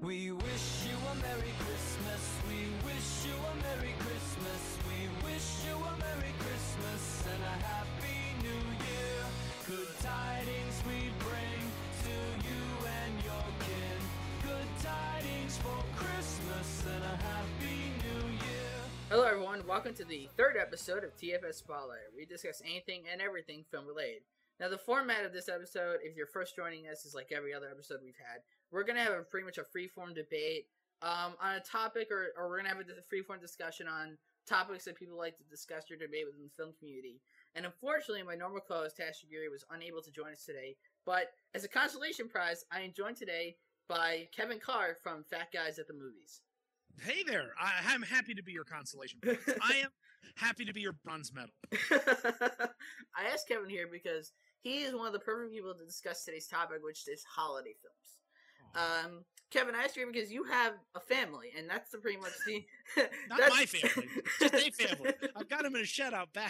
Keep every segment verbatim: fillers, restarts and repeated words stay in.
We wish you a Merry Christmas. We wish you a Merry Christmas. We wish you a Merry Christmas and a Happy New Year. Good tidings we bring to you and your kin. Good tidings for Christmas and a Happy New Year. Hello everyone, welcome to the third episode of T F S Spotlight. We discuss anything and everything film related. Now the format of this episode, if you're first joining us, is like every other episode we've had. We're going to have a pretty much a free-form debate um, on a topic, or, or we're going to have a free-form discussion on topics that people like to discuss or debate within the film community. And unfortunately, my normal co-host, Tash Shiguri, was unable to join us today. But as a consolation prize, I am joined today by Kevin Carr from Fat Guys at the Movies. Hey there, I, I'm happy to be your consolation prize. I am happy to be your bronze medal. I asked Kevin here because he is one of the perfect people to discuss today's topic, which is holiday films. Um, Kevin, I asked you because you have a family, and that's the pretty much the not my family, just a family. I've got them in a shed out back.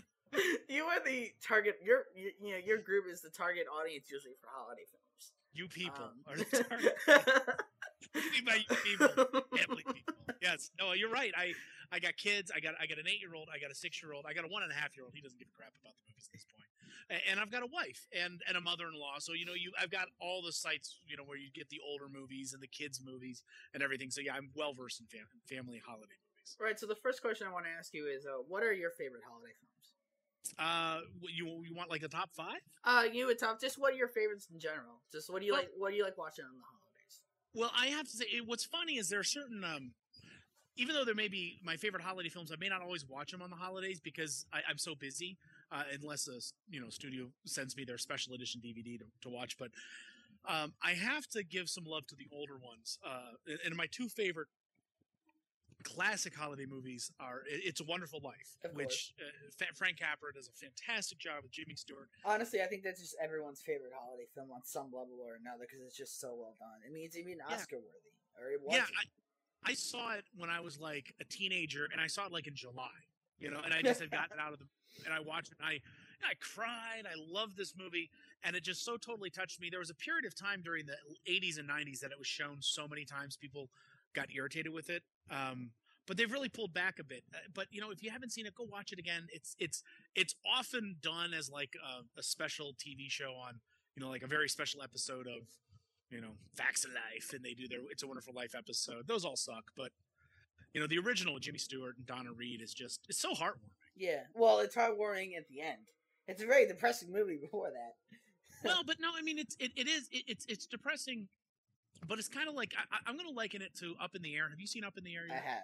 You are the target. Your you, you know your group is the target audience usually for holiday films. You people Um, are the target. What do you mean by you people? Family people. Yes. No, you're right. I, I got kids. I got I got an eight year old. I got a six year old. I got a one and a half year old. He doesn't give a crap about the movies at this point. And, and I've got a wife and, and a mother in law. So you know you I've got all the sites you know where you get the older movies and the kids movies and everything. So yeah, I'm well versed in fam- family holiday movies. Right. So the first question I want to ask you is, uh, what are your favorite holiday films? Uh, you you want like a top five? Uh, you would top. Just what are your favorites in general? Just what do you Well- like? What do you like watching on the holidays? Well, I have to say, it- what's funny is there are certain, um, even though there may be my favorite holiday films, I may not always watch them on the holidays because I, I'm so busy, uh, unless a you know studio sends me their special edition D V D to, to watch. But um, I have to give some love to the older ones. Uh, and- and my two favorite classic holiday movies are It- It's a Wonderful Life, Of which uh, Fa- Frank Capra does a fantastic job with Jimmy Stewart. Honestly, I think that's just everyone's favorite holiday film on some level or another because it's just so well done. I mean, it's even Yeah. Oscar worthy, or it was. Yeah, I, I saw it when I was like a teenager, and I saw it like in July, you know, and I just had gotten out of the, and I watched it, and I, and I cried. I loved this movie, and it just so totally touched me. There was a period of time during the eighties and nineties that it was shown so many times, people got irritated with it. Um, but they've really pulled back a bit. Uh, But you know, if you haven't seen it, go watch it again. It's it's it's often done as like a, a special T V show on, you know, like a very special episode of, you know, Facts of Life, and they do their It's a Wonderful Life episode. Those all suck, but you know, the original with Jimmy Stewart and Donna Reed is just it's so heartwarming. Yeah, well, it's heartwarming at the end. It's a very depressing movie before that. Well, but no, I mean it's it, it is it, it's it's depressing, but it's kind of like I, I- I'm going to liken it to Up in the Air. Have you seen Up in the Air I yet? have.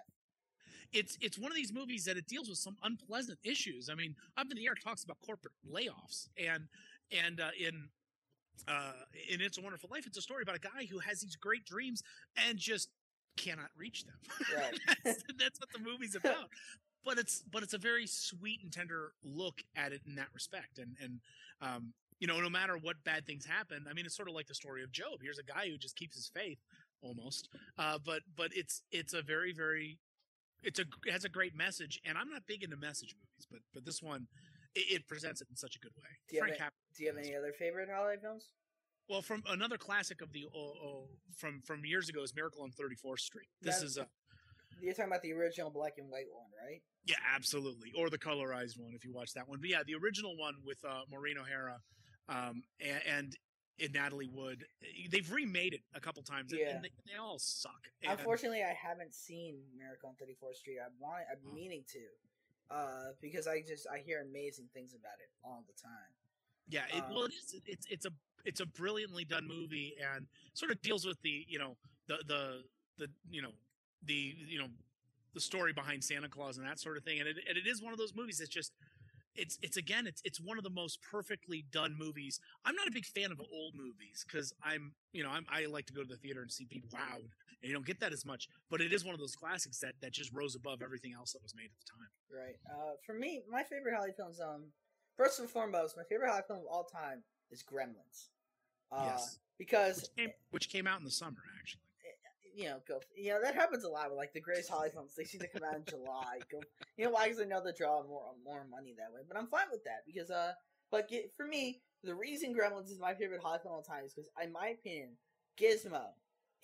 It's it's one of these movies that it deals with some unpleasant issues. I mean, Up in the Air talks about corporate layoffs, and and uh, in uh, in It's a Wonderful Life, it's a story about a guy who has these great dreams and just cannot reach them. Right. that's, that's what the movie's about. But it's but it's a very sweet and tender look at it in that respect, and and um, you know, no matter what bad things happen, I mean, it's sort of like the story of Job. Here's a guy who just keeps his faith, almost. Uh, but but it's it's a very very it's a it has a great message, and I'm not big into message movies, but but this one it, it presents it in such a good way. Do you, have Frank any, Capra. do you have any other favorite holiday films? Well, from another classic of the oh, oh, from from years ago is Miracle on thirty-fourth Street. This That- is a You're talking about the original black and white one, right? yeah, absolutely, or the colorized one if you watch that one. But yeah, the original one with uh, Maureen O'Hara um, and, and and Natalie Wood. They've remade it a couple times, and- Yeah. and they, they all suck. And- Unfortunately, I haven't seen Miracle on thirty-fourth Street. I want, I'm Oh. meaning to, uh, because I just I hear amazing things about it all the time. Yeah, it, Um, well, it is. It's it's a it's a brilliantly done movie, and sort of deals with the you know the the the you know the you know the story behind Santa Claus and that sort of thing. And it and it is one of those movies that's just it's it's again it's it's one of the most perfectly done movies. I'm not a big fan of old movies because I'm you know I'm, I like to go to the theater and see people wowed, and you don't get that as much. But it is one of those classics that that just rose above everything else that was made at the time. Right. Uh, for me, my favorite holiday films. Um, first and foremost, my favorite holiday film of all time is Gremlins. Uh, Yes. Because Which came, which came out in the summer actually. you know, go. You know that happens a lot with like the greatest holiday films. They seem to come out in July. Go. You know why? Because they know they draw more more money that way. But I'm fine with that because uh, but get, for me, the reason Gremlins is my favorite holiday film of all time is because, in my opinion, Gizmo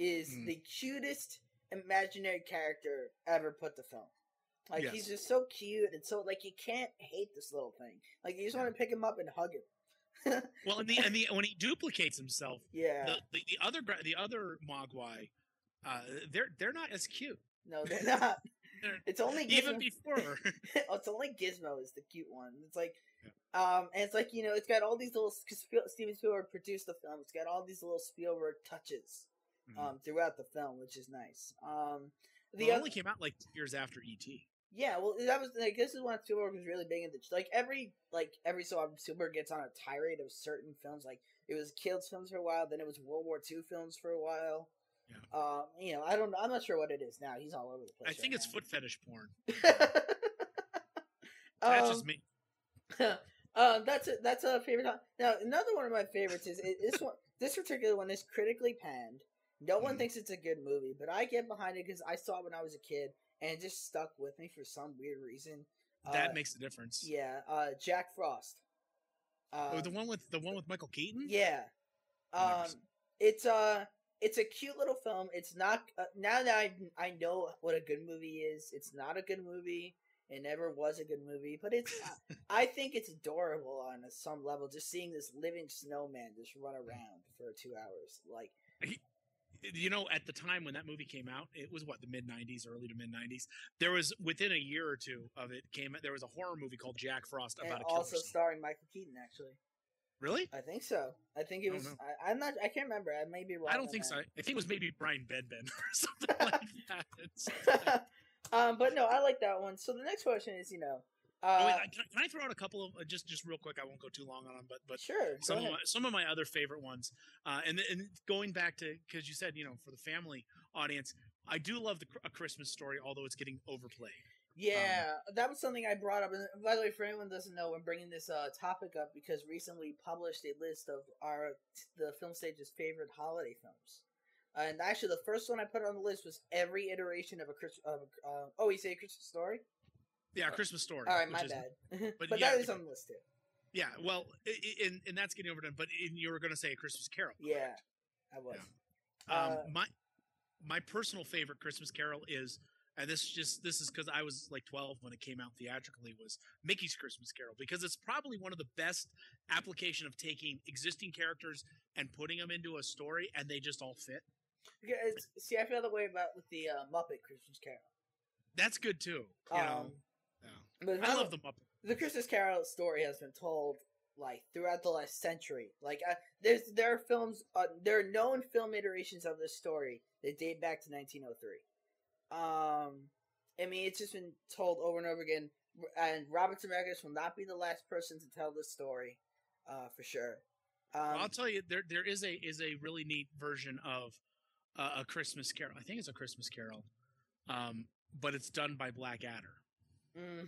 is Mm. the cutest imaginary character ever put to film. Like Yes. he's just so cute and so like you can't hate this little thing. Like you just want to pick him up and hug him. Well, and the and the when he duplicates himself, Yeah. the, the the other gra- the other Mogwai, uh, they're they're not as cute. No, they're not. They're- It's only Even Gizmo. before, Oh, it's only Gizmo is the cute one. It's like, um, and it's like you know, it's got all these little. Cause Spiel- Steven Spielberg produced the film. It's got all these little Spielberg touches, Mhm. um, throughout the film, which is nice. Um, the well, it other, only came out like two years after E T. yeah, well, that was like this is when Spielberg was really big into like every like every so often Spielberg gets on a tirade of certain films. Like it was Kills films for a while, then it was World War Two films for a while. Yeah. Um, you know, I don't know. I'm not sure what it is now. He's all over the place. I think right it's foot fetish porn. now. That's Um, just me. um, that's a that's a favorite. Now another one of my favorites is it, this one. This particular one is critically panned. No one Mhm. thinks it's a good movie, but I get behind it because I saw it when I was a kid and it just stuck with me for some weird reason. That Uh, makes a difference. yeah, uh, Jack Frost. Oh, Um, the one with the one with Michael Keaton. yeah. I've never Um, seen it's uh it's a cute little film. It's not uh, now that I I know what a good movie is. It's not a good movie. It never was a good movie, but it's I think it's adorable on some level. Just seeing this living snowman just run around for two hours, like You know, at the time when that movie came out, it was what the mid nineties, early to mid nineties. There was within a year or two of it came. There was a horror movie called Jack Frost and about a killer. also snake. starring Michael Keaton. Actually, Really? I think so. I think it I was. don't know. I, I'm not. I can't remember. I may be wrong. I don't on think so. that. I think it was maybe Brian Bedben or something like that. It's- um, but no, I like that one. So the next question is, you know, uh, oh, wait, I- can, I, can I throw out a couple of uh, just just real quick? I won't go too long on them, but but sure. some go of ahead. my, some of my other favorite ones, uh, and and going back to because you said you know for the family audience, I do love the Cr- A Christmas Story, although it's getting overplayed. Yeah, that was something I brought up. And by the way, for anyone who doesn't know, I'm bringing this uh, topic up because recently published a list of our the film stage's favorite holiday films. And actually, the first one I put on the list was every iteration of a Chris. Of, uh, oh, you say a Christmas Story? Yeah, A Christmas Story. All right, which my is- bad. but but yeah, that is on the list too. Yeah, well, i- i- and and that's getting overdone. But in, you were going to say A Christmas Carol. Yeah, I was. Um, Uh, my my personal favorite Christmas Carol is, and this just this is because I was like twelve when it came out theatrically, was Mickey's Christmas Carol, because it's probably one of the best application of taking existing characters and putting them into a story, and they just all fit. Because, see, I feel the way about with the uh, Muppet Christmas Carol. That's good too. You know, Um, yeah. But I how- love the Muppet. the Christmas Carol story has been told like throughout the last century. Like uh, there's there are films, uh, there are known film iterations of this story that date back to nineteen oh three. Um, I mean, it's just been told over and over again. And Robert Zemeckis will not be the last person to tell this story, uh, for sure. Um, Well, I'll tell you, there there is a is a really neat version of uh, A Christmas Carol. I think it's A Christmas Carol, um, but it's done by Blackadder. mm.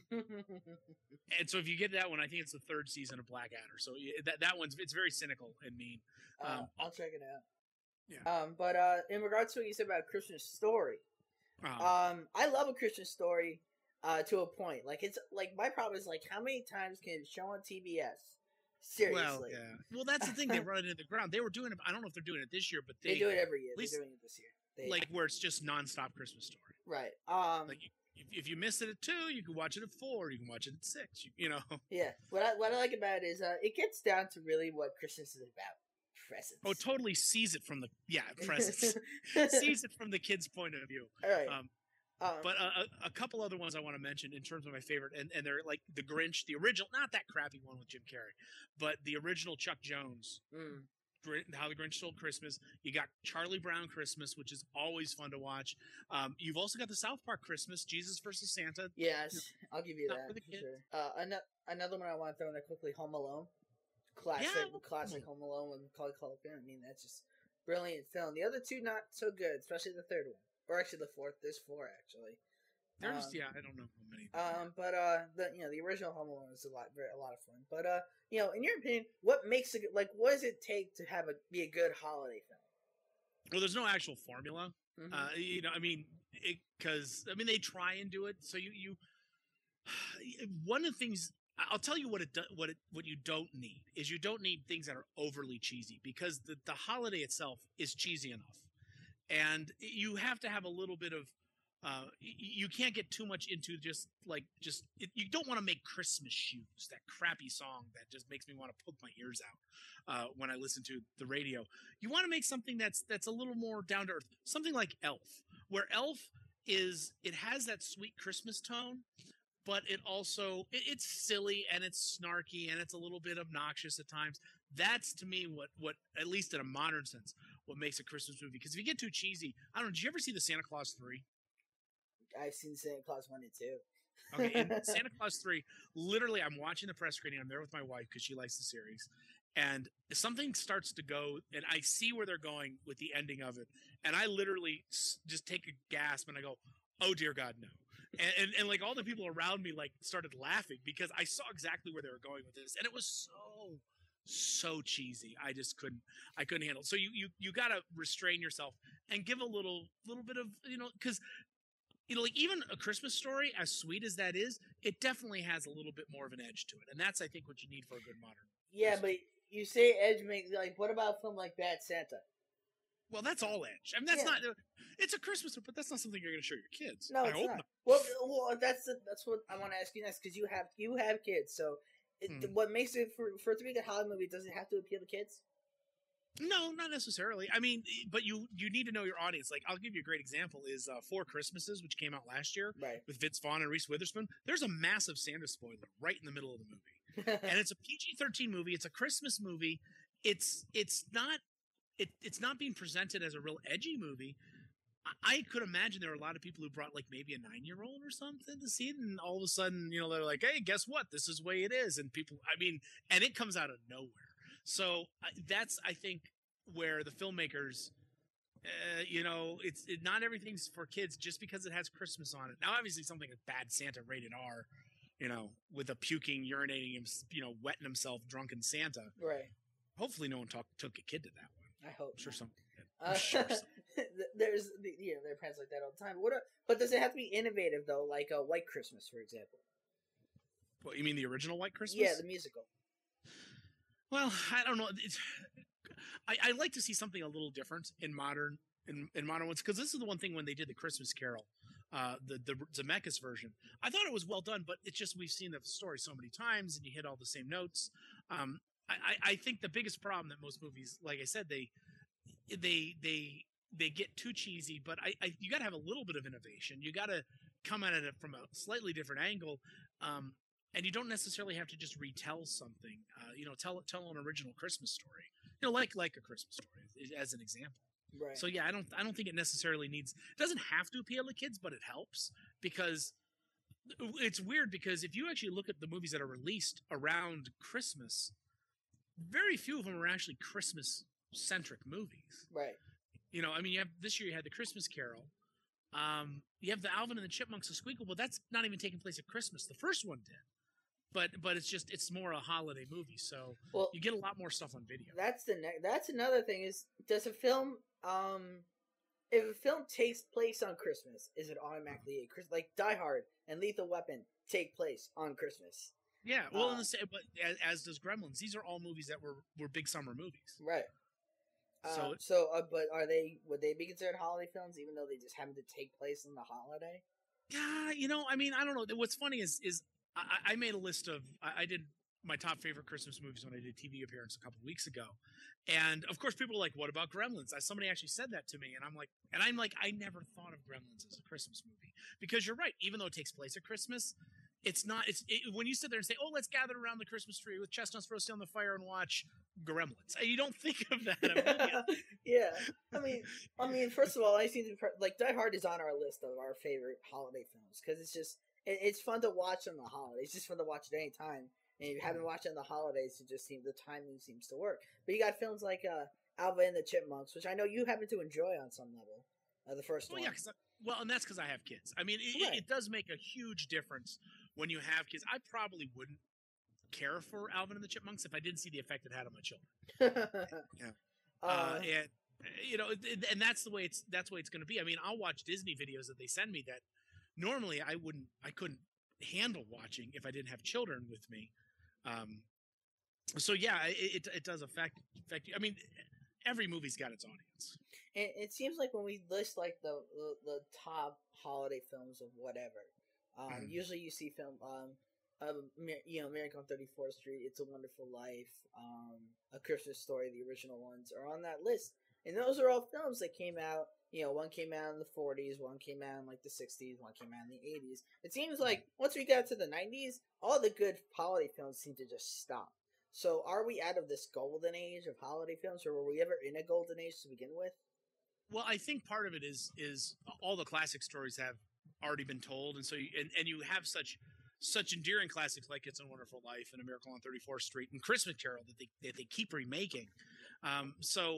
And so if you get that one, I think it's the third season of Blackadder. So yeah, that that one's it's very cynical and mean. uh, Um, I'll check it out. Yeah. Um, but uh, in regards to what you said about Christmas Story, Um, Um, I love A Christmas Story, uh, to a point. Like it's like my problem is like how many times can it show on T B S? Seriously, well, yeah. Well, that's the thing. They run it into the ground. They were doing it. I don't know if they're doing it this year, but they, they, do it every year. They're least- doing it this year. They, like where it's just nonstop Christmas Story. right. Um, Like you, if, if you miss it at two, you can watch it at four. You can watch it at six. You, you know. yeah. What I what I like about it is uh, it gets down to really what Christmas is about: presents. Oh, totally sees it from the yeah presents. sees it from the kid's point of view. All right. Um, Um, But a, a, a couple other ones I want to mention in terms of my favorite, and, and they're like the Grinch, the original, not that crappy one with Jim Carrey, but the original Chuck Jones, mm, Grin- How the Grinch Stole Christmas. You got Charlie Brown Christmas, which is always fun to watch. Um, you've also got the South Park Christmas, Jesus versus Santa. yes, I'll give you Not that. for the For kids. sure. Uh, another another one I want to throw in there quickly: Home Alone. Classic, Yeah. classic Home Alone with Macaulay Culkin. I mean, that's just brilliant film. The other two not so good, especially the third one, or actually the fourth. There's four actually. There's Um, yeah, I don't know how many. Um, but uh, the you know the original Home Alone is a lot, very, a lot of fun. But uh, you know, in your opinion, what makes it like? What does it take to have a be a good holiday film? Well, there's no actual formula. Mhm. Uh, you know, I mean, because I mean they try and do it. So you you one of the things I'll tell you what it do, what it what you don't need is you don't need things that are overly cheesy, because the the holiday itself is cheesy enough. and you have to have a little bit of. Uh, you can't get too much into just like just it, you don't want to make Christmas shoes, that crappy song that just makes me want to poke my ears out uh, when I listen to the radio. You want to make something that's that's a little more down to earth, something like Elf, where Elf is it has that sweet Christmas tone, but it also it, it's silly and it's snarky and it's a little bit obnoxious at times. That's to me what what at least in a modern sense what makes a Christmas movie. Because if you get too cheesy, I don't know. Did you ever see the Santa Claus three? I've seen Santa Claus one and two. Okay, in Santa Claus three, literally, I'm watching the press screening. I'm there with my wife because she likes the series, and something starts to go, and I see where they're going with the ending of it, and I literally just take a gasp and I go, "Oh dear God, no!" And, and and like all the people around me like started laughing because I saw exactly where they were going with this, and it was so so cheesy. I just couldn't I couldn't handle it. So you you you got to restrain yourself and give a little little bit of you know because. You know, like even A Christmas Story, as sweet as that is, it definitely has a little bit more of an edge to it, and that's, I think, what you need for a good modern. Yeah, but you say edge makes like what about a film like Bad Santa? Well, that's all edge. I mean, that's Yeah. not. It's a Christmas, but that's not something you're going to show your kids. No, I it's hope not. not. Well, well, that's the, that's what I want to ask you next because you have you have kids. So, it, Hmm. what makes it for for it to be a Hollywood movie? Does it have to appeal to kids? No, not necessarily. I mean, but you you need to know your audience. Like, I'll give you a great example: is uh, Four Christmases, which came out last year Right. with Vince Vaughn and Reese Witherspoon. There's a massive Santa spoiler right in the middle of the movie, and it's a P G thirteen movie. It's a Christmas movie. It's it's not it, it's not being presented as a real edgy movie. I, I could imagine there are a lot of people who brought like maybe a nine year old or something to see it, and all of a sudden, you know, they're like, "Hey, guess what? This is the way it is," and people, I mean, and it comes out of nowhere. So uh, that's, I think, where the filmmakers, uh, you know, it's it, not everything's for kids just because it has Christmas on it. Now, obviously, something like Bad Santa, rated R, you know, with a puking, urinating, him, you know, wetting himself, drunken Santa. Right. Hopefully, no one talk, took a kid to that one. I hope. I'm sure not. some. Uh, I'm sure some. there's yeah, there are parents like that all the time. What? Are, but does it have to be innovative though, like a White Christmas, for example? What, you mean the original White Christmas? Yeah, the musical. Well, I don't know. It's, I, I like to see something a little different in modern in, in modern ones because this is the one thing when they did the Christmas Carol, uh, the the Zemeckis version. I thought it was well done, but it's just we've seen the story so many times and you hit all the same notes. Um, I, I, I think the biggest problem that most movies, like I said, they they they they get too cheesy. But I, I you got to have a little bit of innovation. You got to come at it from a slightly different angle. Um, And you don't necessarily have to just retell something. Uh, you know, tell tell an original Christmas story. You know, like like a Christmas story as an example. Right. So yeah, I don't I don't think it necessarily needs. It doesn't have to appeal to kids, but it helps because it's weird. Because if you actually look at the movies that are released around Christmas, very few of them are actually Christmas centric movies. Right. You know, I mean, you have this year you had the Christmas Carol. Um, you have the Alvin and the Chipmunks of Squeakquel, but that's not even taking place at Christmas. The first one did. But but it's just it's more a holiday movie, so Well, you get a lot more stuff on video. that's the ne- that's another thing is does a film um if a film takes place on Christmas, is it automatically a Chris like Die Hard and Lethal Weapon take place on Christmas? Yeah, well, uh, in the same, but as, as does Gremlins. These are all movies that were, were big summer movies. Right. So- Um, so, uh, but are they would they be considered holiday films, even though they just happen to take place in the holiday? Yeah, you know, I mean, I don't know. What's funny is is I, I made a list of I, I did my top favorite Christmas movies when I did a T V appearance a couple weeks ago, and of course, people are like, "What about Gremlins?" I, somebody actually said that to me, and I'm like, and I'm like, I never thought of Gremlins as a Christmas movie because you're right. Even though it takes place at Christmas, it's not. It's it, when you sit there and say, "Oh, let's gather around the Christmas tree with chestnuts roasting on the fire and watch Gremlins," you don't think of that. Immediately. Yeah, I mean, I mean, first of all, I think like Die Hard is on our list of our favorite holiday films because it's just it, it's fun to watch on the holidays. It's just fun to watch at any time, and if you haven't watched it on the holidays, it just seems the timing seems to work. But you got films like uh, Alvin and the Chipmunks, which I know you happen to enjoy on some level. Uh, the first Well, one, yeah, cause I, well, and that's because I have kids. I mean, it, Right. it, it does make a huge difference when you have kids. I probably wouldn't care for Alvin and the Chipmunks if I didn't see the effect it had on my children. yeah. Uh, Uh, and you know, it- and that's the way it's that's the way it's going to be. I mean, I'll watch Disney videos that they send me that normally I wouldn't, I couldn't handle watching if I didn't have children with me. Um, so yeah, it, it it does affect affect you. I mean, every movie's got its audience. And it seems like when we list like the the, the top holiday films of whatever, um, Mhm. usually you see film, um, um, Mir- you know, Miracle on thirty-fourth Street, It's a Wonderful Life, um, A Christmas Story, the original ones are on that list, and those are all films that came out. You know, one came out in the forties, one came out in like the sixties, one came out in the eighties. It seems like once we got to the nineties, all the good holiday films seem to just stop. So, are we out of this golden age of holiday films, or were we ever in a golden age to begin with? Well, I think part of it is is all the classic stories have already been told, and so you, and, and you have such such endearing classics like "It's a Wonderful Life" and "A Miracle on thirty-fourth Street" and "Christmas Carol" that they that they keep remaking. Um, so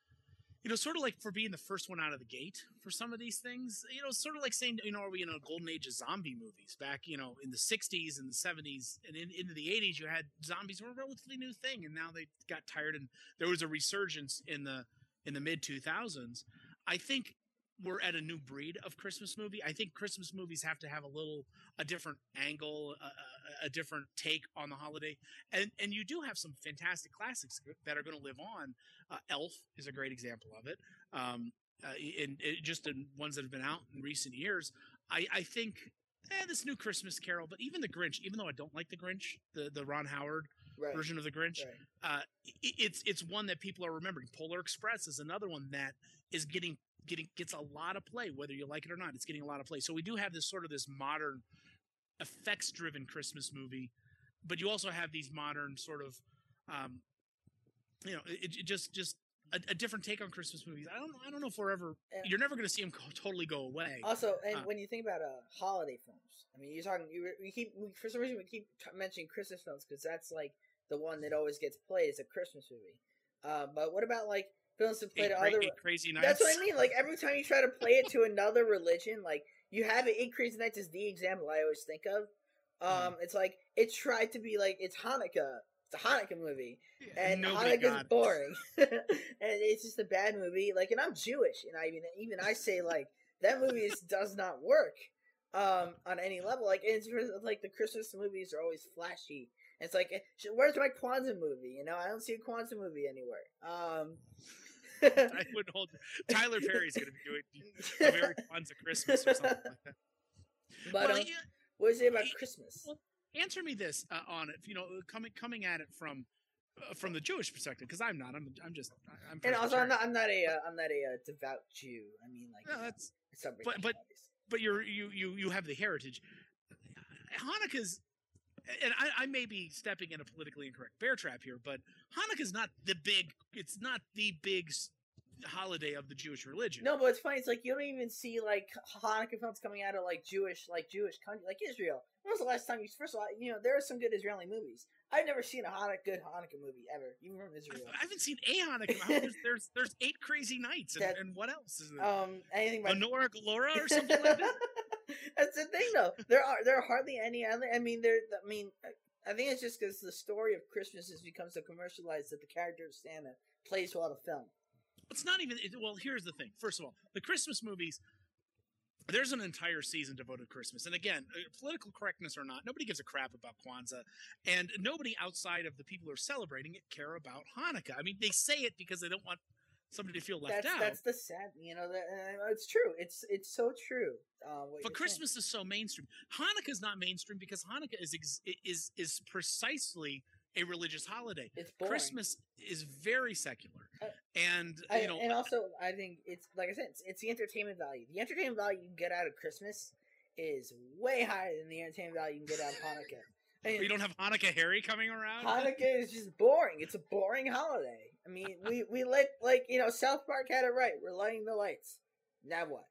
you know, sort of like for being the first one out of the gate for some of these things, you know, sort of like saying, you know, are we in a golden age of zombie movies back, you know, in the sixties and the seventies and in, into the eighties, you had zombies were a relatively new thing. And now they got tired and there was a resurgence in the, in the mid two thousands. I think we're at a new breed of Christmas movie. I think Christmas movies have to have a little, a different angle, a, a different take on the holiday. And, and you do have some fantastic classics that are going to live on. Uh, Elf is a great example of it. Um, uh, in, in just in ones that have been out in recent years. I, I think eh, this new Christmas Carol, but even the Grinch, even though I don't like the Grinch, the, the Ron Howard Right. version of the Grinch, Right. uh, it, it's, it's one that people are remembering. Polar Express is another one that is getting, getting, gets a lot of play, whether you like it or not. It's getting a lot of play. So we do have this sort of this modern effects driven Christmas movie, but you also have these modern sort of, um, you know, it, it just, just a, a different take on Christmas movies. I don't, I don't know if we're ever, And- you're never going to see them go, totally go away. Also, and Uh, when you think about uh, holiday films, I mean, you're talking. You we keep we, for some reason we keep t- mentioning Christmas films because that's like the one that always gets played as a Christmas movie. Uh, but what about like films that play Eight to cra- other? Eight Crazy Nights. That's what I mean. Like every time you try to play it to another religion, like you have it. Eight Crazy Nights is the example I always think of. Um, It's like it tried to be like it's Hanukkah. It's a Hanukkah movie, and Nobody Hanukkah's got it. boring, and it's just a bad movie. Like, and I'm Jewish, and I mean, even I say like that movie is, does not work um, on any level. Like, it's like the Christmas movies are always flashy. It's like, where's my Kwanzaa movie? You know, I don't see a Kwanzaa movie anywhere. Um, I wouldn't hold. Tyler Perry's going to be doing a very Kwanzaa Christmas or something like that. but Well, um, yeah, what is it about y- Christmas? well, answer me this uh, on it. You know, coming coming at it from uh, from the Jewish perspective, because I'm not. I'm I'm just. I'm And also, I'm Presbyterian. not, I'm not a, uh, I'm not a uh, devout Jew. I mean, like, No, you know, that's- I celebrate but- but- holidays. But you're you you you have the heritage. Hanukkah's, and I, I may be stepping in a politically incorrect bear trap here, but Hanukkah's not the big. It's not the big s- holiday of the Jewish religion. No, but it's funny. It's like you don't even see like Hanukkah films coming out of like Jewish, like Jewish country, like Israel. When was the last time you? First of all, you know there are some good Israeli movies. I've never seen a Hanukkah, good Hanukkah movie ever, even from I Israel. I haven't seen a Hanukkah. movie. There's, there's there's eight crazy nights, and, That- and what else is there? Um, anything about Honora Galora or something like that. That's the thing, though. There are there are hardly any. other- I mean, there. I mean, I think it's just because the story of Christmas has become so commercialized that the character of Santa plays well to film. It's not even. It, well, here's the thing. First of all, the Christmas movies. There's an entire season devoted to Christmas, and again, uh, political correctness or not, nobody gives a crap about Kwanzaa, and nobody outside of the people who are celebrating it care about Hanukkah. I mean, they say it because they don't want somebody to feel left That's out. that's the sad. You know, that uh, it's true. It's it's so true. Uh, what But you're Christmas is so mainstream. Hanukkah is not mainstream because Hanukkah is ex- is is precisely a religious holiday. saying. It's boring. Christmas is very secular, Uh, and I, you know, and also, I think it's like I said, it's, it's the entertainment value. The entertainment value you can get out of Christmas is way higher than the entertainment value you can get out of Hanukkah. I mean, you don't have Hanukkah Harry coming around. Hanukkah is just boring. It's a boring holiday. I mean, we we lit like you know South Park had it right. We're lighting the lights. Now what?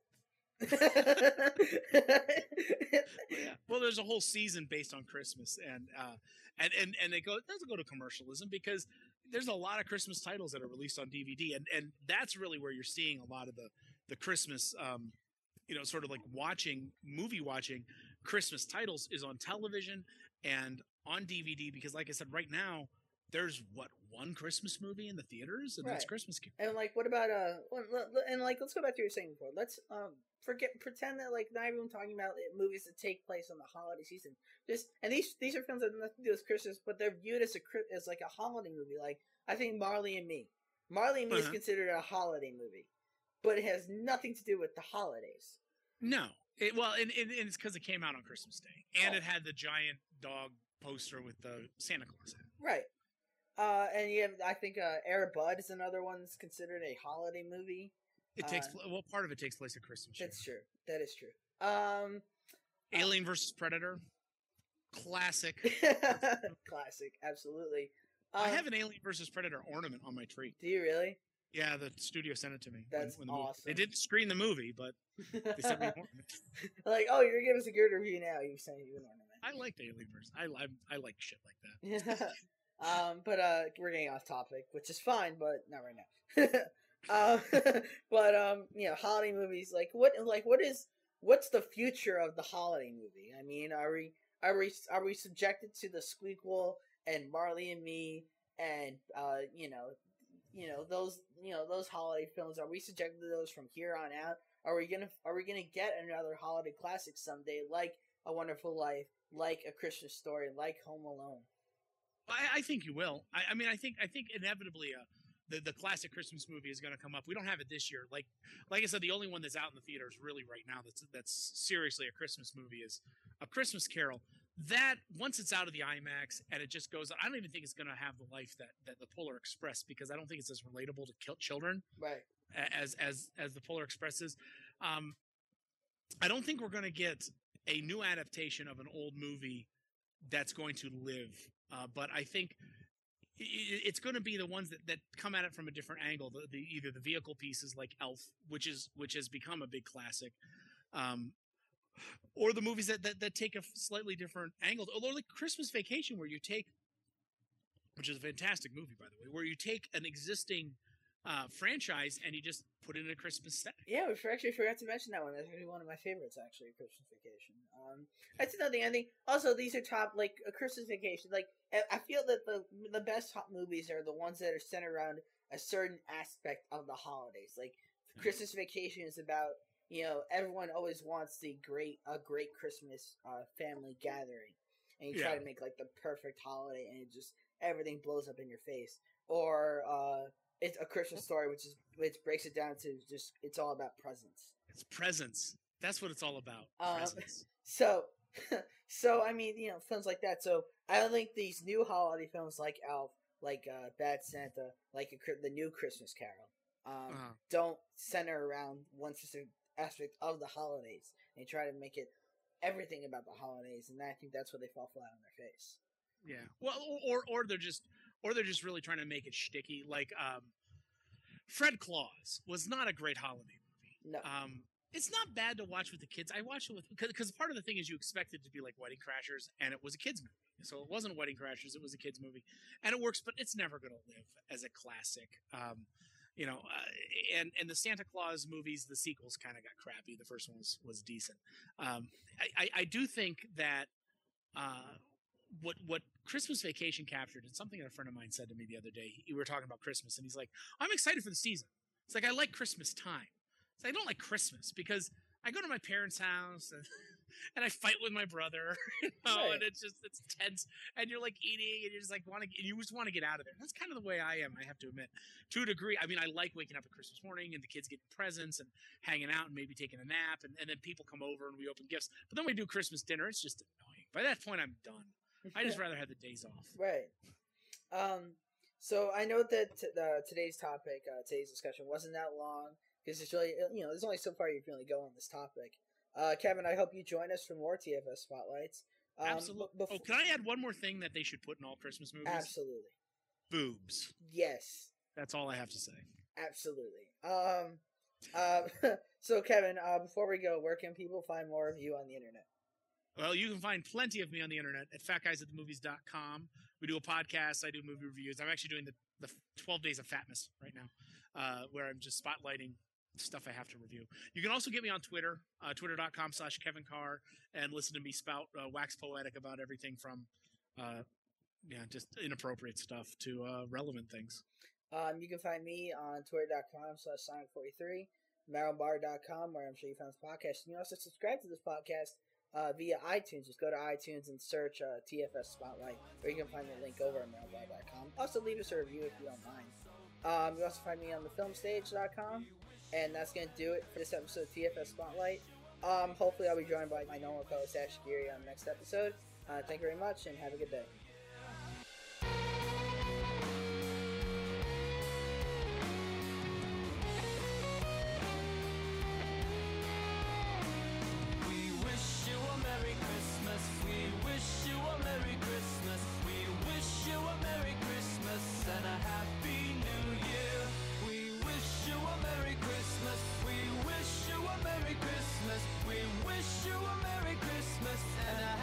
Yeah. Well, there's a whole season based on Christmas, and uh, and and and it go it doesn't go to commercialism because there's a lot of Christmas titles that are released on D V D, and and that's really where you're seeing a lot of the the Christmas, um, you know, sort of like watching movie watching Christmas titles is on television and on D V D because, like I said, right now there's what one Christmas movie in the theaters, and that's Right. Christmas. Carol. And like, what about uh? well, l- l- And like, let's go back to what you were saying before. Let's um forget pretend that like not even talking about uh, movies that take place on the holiday season. Just and these these are films that have nothing to do with Christmas, but they're viewed as a Chri- as like a holiday movie. Like I think Marley and Me. Marley and Me is Uh-huh. considered a holiday movie. but it has nothing to do with the holidays. No. It, well, and, and, and it's because it came out on Christmas Day, and Oh. it had the giant dog poster with the Santa Claus hat. Right. Uh, and you have, I think, uh, Air Bud is another one that's considered a holiday movie. It takes Uh, pl- well, part of it takes place at Christmas. That's true. That is true. Um, Alien versus Predator, classic. classic, absolutely. I Um, have an Alien versus Predator ornament on my tree. Do you really? Yeah, the studio sent it to me. when- That's when the movie- awesome. They didn't screen the movie, but they sent me an ornament. Like, oh, you're gonna give us a good review now. You sent you an ornament. I like the Alien versus. I, I I like shit like that. um, but uh, we're getting off topic, which is fine, but not right now. um, but um, you know, holiday movies. Like, what? Like, what is? What's the future of the holiday movie? I mean, are we are we are we subjected to the Squeakquel and Marley and Me and uh, you know, you know those you know those holiday films? Are we subjected to those from here on out? Are we gonna Are we gonna get another holiday classic someday, like A Wonderful Life, like A Christmas Story, like Home Alone? I, I think you will. I, I mean, I think I think inevitably, uh, the the classic Christmas movie is going to come up. We don't have it this year. Like like I said, the only one that's out in the theaters really right now that's that's seriously a Christmas movie is A Christmas Carol. That once it's out of the IMAX and it just goes, I don't even think it's going to have the life that that the Polar Express, because I don't think it's as relatable to kill children Right. as as as the Polar Express is. Um, I don't think we're going to get a new adaptation of an old movie that's going to live. Uh, but I think i- i- it's going to be the ones that, that come at it from a different angle. The, the either the vehicle pieces like Elf, which is which has become a big classic, um, or the movies that, that that take a slightly different angle. Although like Christmas Vacation, where you take, which is a fantastic movie by the way, where you take an existing uh, franchise and you just put it in a Christmas setting. Yeah, we for- actually forgot to mention that one. That's actually one of my favorites, actually, Christmas Vacation. Um, that's another thing. I think also these are top like a Christmas Vacation. Like I I feel that the the best hot movies are the ones that are centered around a certain aspect of the holidays. Like Christmas Vacation is about, you know, everyone always wants the great a great Christmas uh, family gathering, and you try Yeah. to make like the perfect holiday, and it just everything blows up in your face. Or uh, it's A Christmas Story, which is which breaks it down to just it's all about presents. It's presents. That's what it's all about. Um, Presents. So, so I mean, you know, films like that. So I don't think these new holiday films like Elf, like uh, Bad Santa, like a, Chri- the new Christmas Carol, um, Uh-huh. don't center around one specific aspect of the holidays. They try to make it everything about the holidays, and I think that's where they fall flat on their face. Yeah. Well, or or they're just or they're just really trying to make it shticky. Like um, Fred Claus was not a great holiday movie. No, Um, it's not bad to watch with the kids. I watched it with because part of the thing is you expect it to be like Wedding Crashers, and it was a kids movie. So it wasn't Wedding Crashers; it was a kids movie, and it works. But it's never going to live as a classic. Um, you know, uh, and and the Santa Claus movies, the sequels kind of got crappy. The first one was was decent. Um, I, I I do think that. Uh, what what Christmas Vacation captured, and something that a friend of mine said to me the other day. We were talking about Christmas, and he's like, "I'm excited for the season." It's like I like Christmas time. It's like, I don't like Christmas because I go to my parents' house and, and I fight with my brother, you know, Right. and it's just it's tense. And you're like eating, and you're just like want to, and you just want to get out of there. That's kind of the way I am. I have to admit, to a degree. I mean, I like waking up at Christmas morning and the kids getting presents and hanging out and maybe taking a nap, and, and then people come over and we open gifts. But then we do Christmas dinner. It's just annoying. By that point, I'm done. I just rather have the days off. right. Um, so I know that t- the, today's topic, uh, today's discussion wasn't that long because it's really, you know, there's only so far you can really go on this topic. Uh, Kevin, I hope you join us for more T F S spotlights. Um, Absolutely. b- Oh, bef- can I add one more thing that they should put in all Christmas movies? absolutely. Boobs. Yes. That's all I have to say. Absolutely. Um, uh, so Kevin, uh, before we go, where can people find more of you on the internet? Well, you can find plenty of me on the internet at fat guys at the movies dot com. We do a podcast. I do movie reviews. I'm actually doing the, the twelve Days of Fatness right now, uh, where I'm just spotlighting stuff I have to review. You can also get me on Twitter, uh, twitter dot com slash Kevin Carr, and listen to me spout uh, wax poetic about everything from, uh, yeah, just inappropriate stuff to uh, relevant things. Um, you can find me on twitter dot com slash Sonic forty-three, marrowbar dot com, where I'm sure you found this podcast. And you can also subscribe to this podcast uh, via iTunes. Just go to iTunes and search uh, T F S Spotlight, or you can find the link over at marrowbar dot com. Also, leave us a review if you don't mind. Um, you also find me on the film stage dot com, and that's going to do it for this episode of T F S Spotlight. Um, hopefully I'll be joined by my normal co-host Ash Geary on the next episode. Uh, thank you very much, and have a good day. We wish you a Merry Christmas. We wish you a Merry Christmas. We wish you a Merry Christmas and a Happy New Year. We wish you a Merry Christmas. We wish you a Merry Christmas. We wish you a Merry Christmas and a